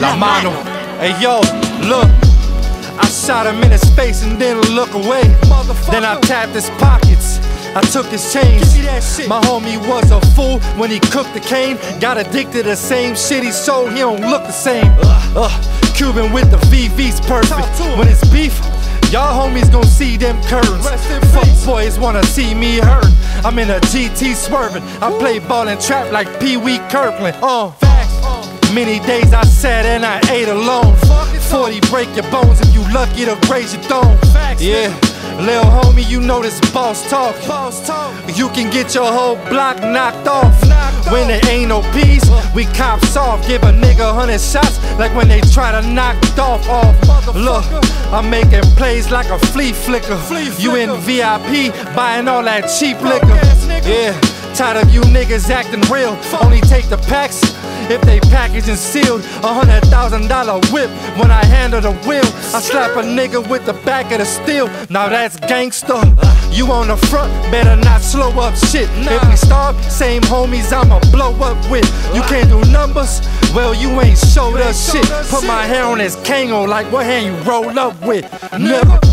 La mano. Hey yo, look. I shot him in his face and didn't look away. Then I tapped his pockets, I took his change. My homie was a fool when he cooked the cane. Got addicted to the same shit he sold, he don't look the same. Cuban with the VV's perfect. When it's beef, y'all homies gon' see them curtains. Fuck boys wanna see me hurtin'. I'm in a GT swerving. I play ball and trap like Pee Wee Kirkland. Many days I sat and I ate alone. 40 break your bones if you lucky to raise your throne. Yeah, lil' homie, you know this boss talk. You can get your whole block knocked off. When there ain't no peace, we cops off. Give a nigga 100 shots like when they try to knock off. Look, I'm making plays like a flea flicker. You in VIP buying all that cheap liquor. Yeah, tired of you niggas acting real. Only take the packs if they packaged and sealed. $100,000 whip when I handle the wheel. I slap a nigga with the back of the steel. Now that's gangsta. You on the front, better not slow up shit. If we starve, same homies I'ma blow up with. You can't do numbers, well you ain't showed us shit. Put my hair on his Kango like what hand you roll up with. Never.